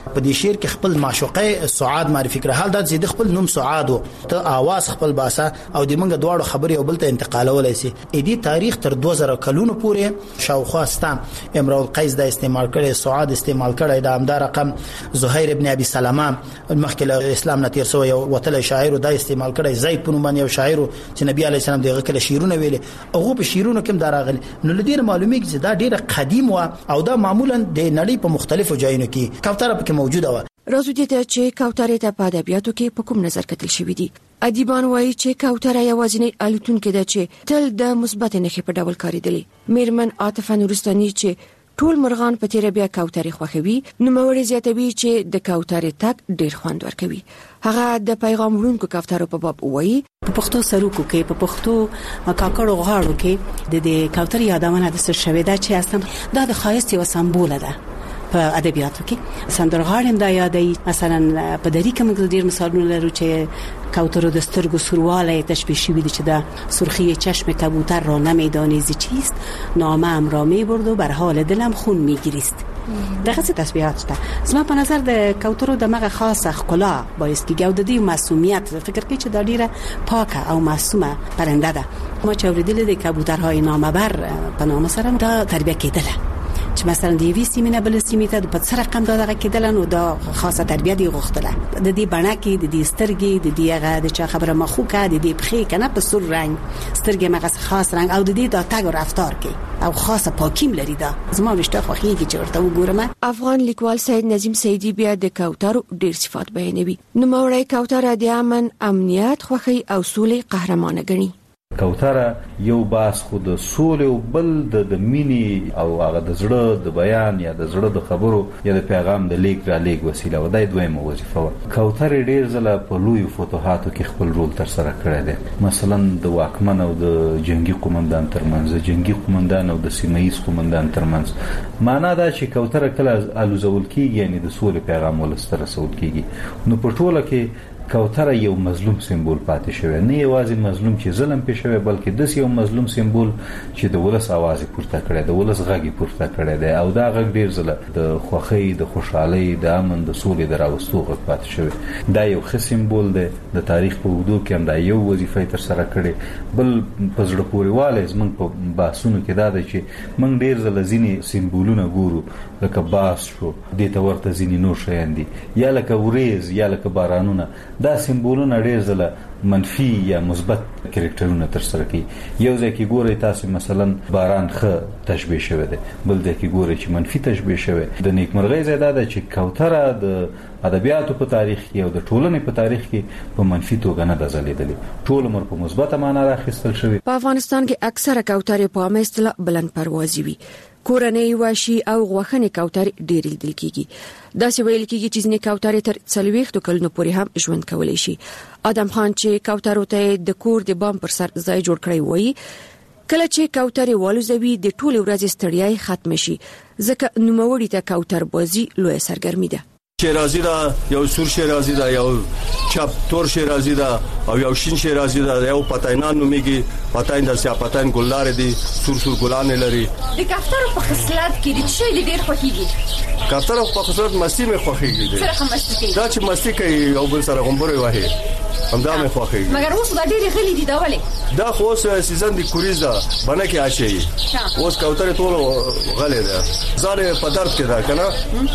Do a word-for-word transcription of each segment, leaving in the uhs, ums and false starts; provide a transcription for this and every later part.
په دې شعر کې خپل معشوقه سعاد معرفي کړه. حال دا چې د خپل نوم سعاد او ته आवाज خپل باسا او د منګه دواړو خبرې او بل ته انتقالولای شي. اې دې تاریخ تر دوه زره کلونو پورې شاوخوا ستا امرؤ القیس دا استعمال کړي، سعاد استعمال کړي، دا همدا رقم زهیر ابن ابي سلمہ مخکې له اسلام نه تیر سو یو وتل شاعر دا استعمال کړي، زید په نوم باندې یو شاعر چې نبی عليه السلام دغه کله شیرونه ویلي هغه په شیرونو کې دراغلي. نو لدې معلومیږي چې دا ډیره قدیم و او دا معمولا د نړۍ په مختلفو ځایونو کې کوتره پکې موجوده و. راځو دې ته چې کوتره ته په ادبیاتو کې په کوم نظر کتل شوې دي. ادیبان وایي چې کوتره یوازینی الوتونکې ده چې تل د مثبت نښې په ډول کاریدلې. میرمن عاطفه نورستاني چې ټول مرغان په تیر بیا کوترې خوښوي، نو موري زیاتوي چې د کوترې تک ډیر خوند ورکوي. هغه د پیغام وړونکو کوترو په باب وایي په پښتو سروکو کې په پښتو کاکړو غاړو کې د دې کوترې یادونه د څه شوې ده چې اصلا دا د ښایست یو سمبول ده په ادبیاتو کې. سندرغاړم دا یادای مثلا په دری کې موږ ډیر مثالونه لرو چې کوترو د سترګو سرواله تشبیه شوی دی چې دا سرخی چشم کبوتر را نمیدانیزی چیست، نامم را میبرد و بر حال دلم خون میگیریست. دغه څه تشبیهات ده. زما په نظر د کوترو د مغه خاصه ښکلا باعث کیږي او د دې معصومیت فکر کوي چې دا ډیره پاکه او معصومه پرنده ده. ما چې اوریدل د کبوترهای نامبر په نام سره دا تربیه کېدله چې مثلا د وی سیمینه بل سیمه ته په څه رقم دا دغه کېدل نو دا خاصه تربیه دی غوښتله. د دې بڼه کې د دې سترګې د دې هغه د چا خبره مخوکه د دې پخې کنه په سور رنگ سترګې مغه خاص رنگ او د دې د تاګ او رفتار کې او خاصه پاکیم لري. دا زما وشته خوخیږي چې ورته وګورم. افغان لیکوال سید نظیم سیدی بیا د کوترو ډیر صفات بیانوي. نو موري کوتره د امن، امنیت، خوخي او سولې قهرمانه ګڼي. کوتره یو باس خود سولې او بل د مینی او هغه د زړه د بیان یا د زړه د خبرو یا د پیغام د لیک را لیک وسیله و. د دویمه وظیفه و. کوتره ډیر ځله په لوی فتوحاتو کې خپل رول تر سره کړی دی. مثلا د واکمن او د جنگي قومندان ترمنځ، جنگي قومندان او د سیمه‌ایز قومندان ترمنځ. معنا دا چې کوتره کله الوزول کیږي یعنی د سولې پیغام ولستر رسول کیږي. نو په ټوله کې کوتره یو مظلوم سمبول پاتې شوی، نه یوازې مظلوم چې ظلم پې شوی بلکې د یو مظلوم سمبول چې د ولس आवाज پورته کړي، د ولس غږ پورته کړي دی او دا غږ ډیر ځله د خوښۍ، د خوشحالۍ، د امن، د سولې د راوستو غږ پاتې شوی. دا یو ښه سمبول دی. د تاریخ په اوږدو کې هم دا یو وظیفه تر سره کړي. بل په زړه پورې والی زموږ په بحثونو کې دا دی چې موږ ډیر ځله ځینې سمبولونه ګورو لکه باس شو، دې ته ورته ځینې نور شیان دي، یا لکه وریځ یا لکه بارانونه. دا سمبولونه ډیر ځله منفي یا مثبت کریکټرونه تر سره کوي. یو ځای کې ګورئ تاسو مثلا باران ښه تشبیه شوی دی، بل ځای کې ګورئ چې منفي تشبیه شوی. د نیکمرغۍ ځای دا ده چې کوتره د ادبیاتو په تاریخ کې او د ټولنې په تاریخ کې په منفي توګه نه ده ځلېدلې، ټول عمر په مثبته معنا راخیستل شوی. په افغانستان کې اکثره کوترې په عامه اصطلاح بلند پروازي وي. کورنۍ، وحشي او غوښنې کوترې ډېر لیدل کیږي. دا څه ویل کیږي چې ځینې کوترې تر څلوېښتو کلونو پورې هم ژوند کولی شي. ادم خان چې کوترو ته د کور د بام پر سر ځای جوړ کړی وایي کله چې کوترې والوزوي د ټولې ورځې ستړیا ختم شي، ځکه نوموړي ته کوتر بازي لویه سرګرمي ده. شیرازی دا یو سور شیرازی دا یو چپ تور شیرازی دا او یو شین شیرازی دا یو پتاینان نومیږي. پتاین د سیا پتاین ګلدار دي، سور سور ګلان لري. د کفتر په خصلت کې د چي د ډیر خوخيږي. کفتر په خصلت مستی مې خوخيږي. سره مستی کوي. دا چې مستی کوي او بل سره غومبره وایي همدا مې خوخيږي. مګر اوس دا ډیر غلي دي دا ولې؟ دا خو اوس سیزن دی کوریز دا باندې کې اچي. اوس کوتره ټول غلې ده. ځاره په درد کې دا کنه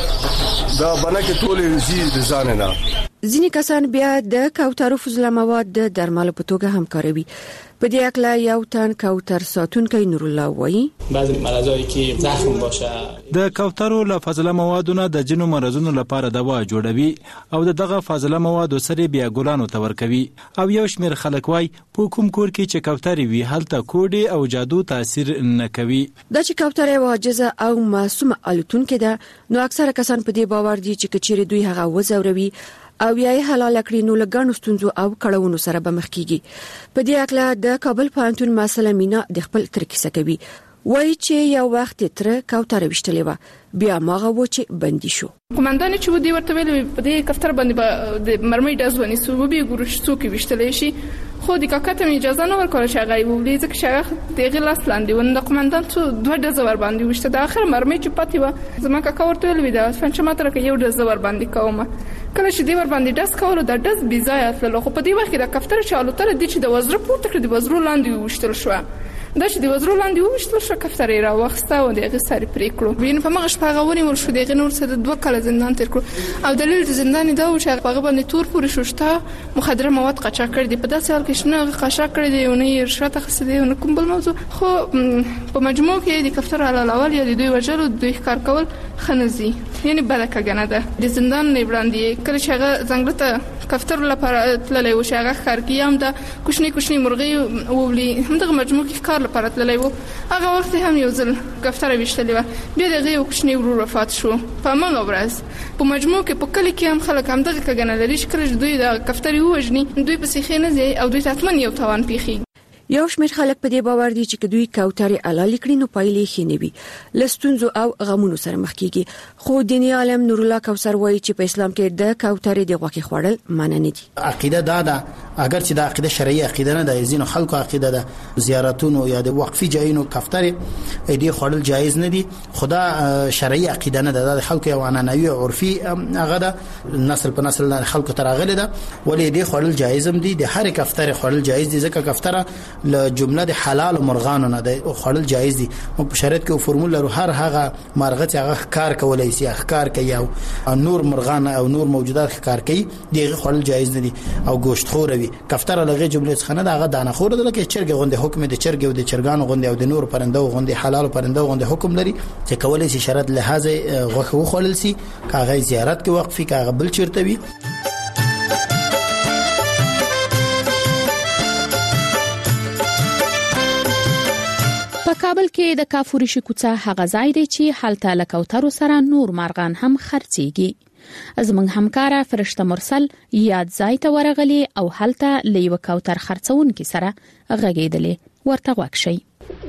دا باندې کې ټول زی د ځان نه. ځینې کسان بیا د کوترو فضله مواد د درملو په توګه هم کاروي. په دې اکلا یو تن کوتر ساتونکی نور الله وایي بعضی مرزایی که زخم باشه د کوترو له فضله موادونو د جنو مرزونو لپاره دوا جوړوي او دغه فضله مواد سره بیا ګلانو ته ورکوي. او یو شمیر خلک وای په کوم کور کې چې کوترې وي هلته کوډي او جادو تاثیر نه کوي. دا چې کوترې واجزه او معصومه الوتونکې ده، نو اکثره کسان په دې باور دي چې کچېره دوی هغه وزوروي او یې حلال کړی نو لګانو ستونزو او کړهونو سره به مخ کیږي. په دې اکلا د کابل پوهنتون مسله مینا د خپل ترکیسه کوي. وایي چې یو وخت تر کوتره وشتلې و بیا ماغه و چې بندي شو. قومندان چې و دی ورته ویل په دې کفتر باندې به د مرمۍ ډز ونیسو و به ګورو چې څوک وشتلې شي، خو د کاکته اجازه نه ورکړه چې هغه وولې ځکه چې هغه دغه لاس لاندې و. د قومندان څو دوه ډز ور باندې وشته، د اخر مرمۍ چې پاتې و زما کاکا ورته ویل دا فنچ ماته راکې یو ډز ور باندې کوم. کله چې دی ور باندې ډز کولو د ډز بي ځای تللو، خو په دې وخت کې د کفتر چالو تر دې چې د وزر پورته کړ د وزرو لاندې وشتل شو. دا چې د وزرو لاندې وشتل شو کفتر یې راوخسته او دغه ساري پرې کړو. وین په مغه شپه غونی ور شو دغه نور څه د دوه کال زندان تیر کړو او دلیل د زندان دا و چې هغه باندې تور پورې شوشته مخدره مواد قاچاق کړی دی. په داسې حال کې شنه قاچاق کړی دی او نه رشوت اخیستی دی او نه کوم بل موضوع، خو په مجموع کې د کفتر حلالول یا د دوی وجلو دوی ښکار کول خنزي یعنی بلکګنه ده. د زندان نه وړاندې کله چې هغه څنګه ته کفتر لپاره تللی و چې هغه ښکار کیام د کوچنی کوچنی مرغۍ وولي همدغه مجموع کې ښکار لپاره تللی و. هغه وخت هم یو ځل کفتر وشتلی و، بیا دغه یو کوچنی ورور وفات شو. په هغه ورځ په مجموع کې په کلی کې هم خلک همدغه کګنه لري چې کله دوی د کفتر ووجني دوی په سیخې نه ځي او دوی تاتمن یو توان پیخي. یو شمېر خلک په دې باور دي چې دوی کوترې علالي کړي نو پایلې ښې نه وي، لستونزو او غمونو سره مخ کیږي. خو دیني عالم نور الله کوثر وایي چې په اسلام کې د کوترې د غوښې خوړل منع نه دي. عقیده دا ده، اگر چې د عقیده شرعي عقیده نه ده، ځینو خلکو عقیده ده زیارتونو یا د وقفي ځایونو کوترې دې خوړل جایز نه دي. خدا شرعي عقیده نه ده، د خلکو یو عنعنوي عرفي هغه ده، نسل په نسل خلکو تراغله ده. ولې دې خوړل جایز هم دي، د هر کوترې خوړل جایز دي ځکه کوتره له جمله د حلال مرغانو نه ده، خوړل جایز دي. په شریعت کې فرمول لرو هر هغه مرغه چې هغه ښکار کولای شي ښکار کوي او نور مرغان او نور موجودات ښکار کوي دغه خوړل جایز نه دي او گوشت خور وي. کفتره لغه جمله څخه نه دغه دانه خور ده، لکه چرګ غونډه حکم د چرګ او د چرګانو غونډه او د نور پرنده غونډه حلال پرنده غونډه حکم لري چې کولای شي شرط لحاظ غوښه وخورل شي، کاغه زیارت کې وقفي کاغه بل چیرته وي. په کابل کې د کافورشي کوڅه هغه ځای دی چې هلته له کوترو سره نور مارغان هم خرڅيږي. زموږ همکاره فرشته مرسل یاد ځای ته ورغلي او هلته له یو کوتر خرڅونکي سره غږېدلې. ورته غوږ شئ.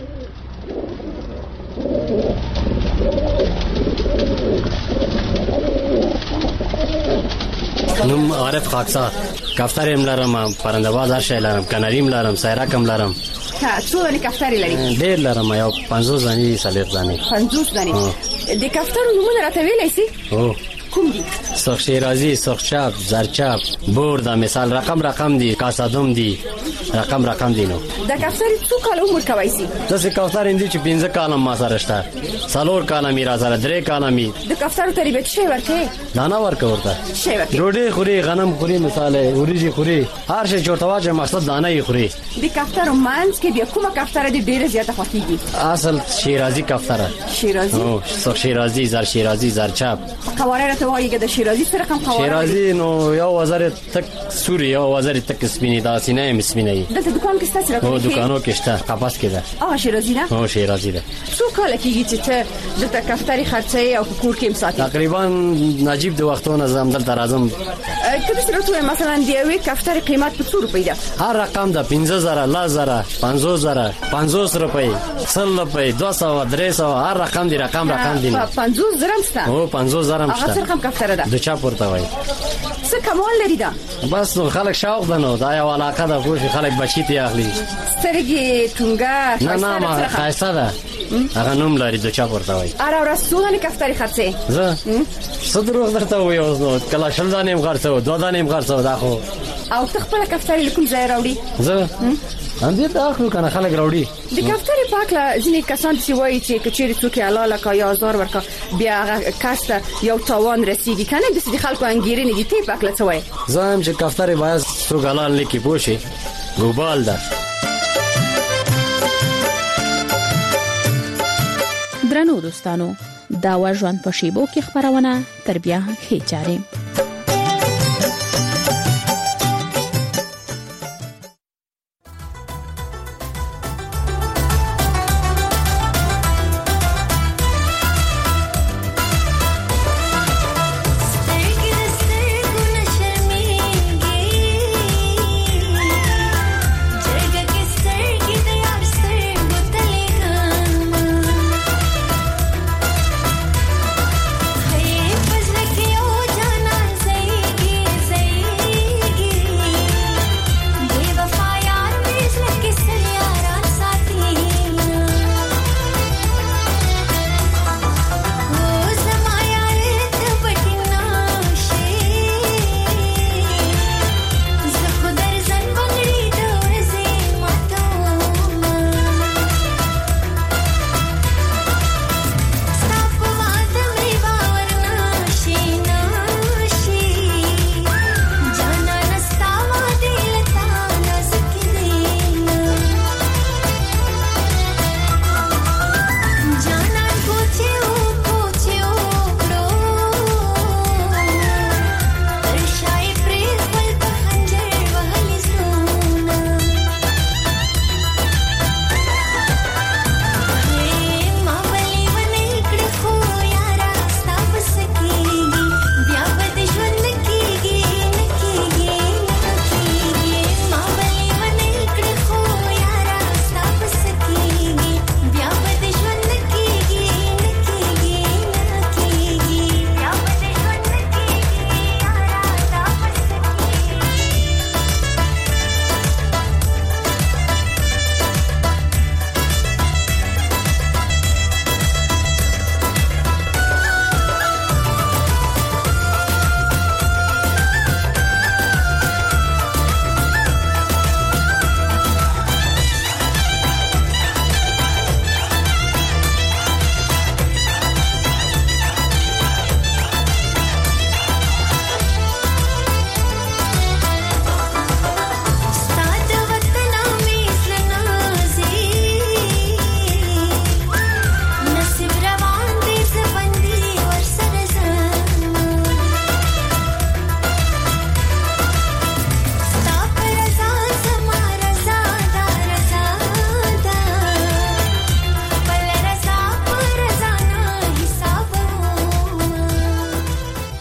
نوم عارف خاکسار، کفتر ام لرم، پرنده‌باز هر شی لرم، کناریم لرم، سایرکم لرم. ها څو دانې کفترې لري؟ ډېر لرم، یو پنځوس دانې څلور دانې. پنځوس دانې. د کفترو نومونه راته ویلی شي؟ هو. کوم دي؟ سرخ شیرازی، سرخ چاپ، زرچاپ، بوردا مثال رقم رقم دي، کاسادوم دي، رقم رقم دي. نو د کفترې څو کال عمر کوي سي؟ د څه کفتر اندي چې پنځه کال ما سره شته، څلور کال می را سره، درې کال می. د کفترو تربیت شي ورته؟ دانا ورکه ورته. شي ورته. ډوډۍ خوري، غنم خوري، مثال اوریجی خوري، هر شي چورته واجه مقصد دانه یې خوري. د کفترو مانس کې د کومه کفتره دي ډیره زیاته خوښیږي؟ اصل شیرازی کفتره. شیرازی؟ او سرخ شیرازی، زر شیرازی، زرچاپ. قواره راته وایي د شیرازی سره کوم قواره؟ شیرازی نو یو وزر تک سوري، یو وزر تک سپینې دا سینې مسپینې. دلته دکان کې ستاسو راکړي؟ او دکانو کې شته، قفس کې ده. اه شیرازی ده؟ او شیرازی ده. څو کال کېږي چې ته د کفترې خرڅې او کور کې مساتې؟ تقریبا نجیب د وختونو زم دلته راځم. کله چې راته مثلا دی یو کفترې قیمت په څو روپۍ ده؟ هر رقم ده پنځه زره، لا زره، پنځوس زره، پنځوس روپۍ، سل روپۍ، دوه سوه، درې سوه، هر رقم دی، رقم رقم دی. پنځوس زره هم شته؟ او پنځوس زره هم شته. هغه څه رقم کفتره ده؟ د چا پورته وای. څه کمال لري دا؟ بس نو خلک شوق ده، نو دا یو علاقه ده، خو خلک بچی ته اخلي. سترګې ټونګه نه نه ما خاصه ده، هغه نوم لري د چا پورته وای. اره ورسونه کفترې خرڅې؟ زه څه دروغ درته وایم، نو کله شل دانې هم خرڅو، دوه دانې هم خرڅو، دا خو. او ته خپل کفترې کوم ځای راوړي؟ زه اندې ته اخلو کنه خلک راوړي. د کفترې پاکله ځینې کسان چې وایي چې کچېرې څوک حلاله کا یا ازار ورکا بیا هغه کاسته یو تاوان رسیږي کنه، د دې خلکو انګیرنې دي. ته پاکله څه وایي؟ زه هم چې کفترې باید څوک حلال لیکي پوښي ګوبال ده. درنو دوستانو، دا و ژوند په شیبو کې خبرونه تر بیا ښه چاري.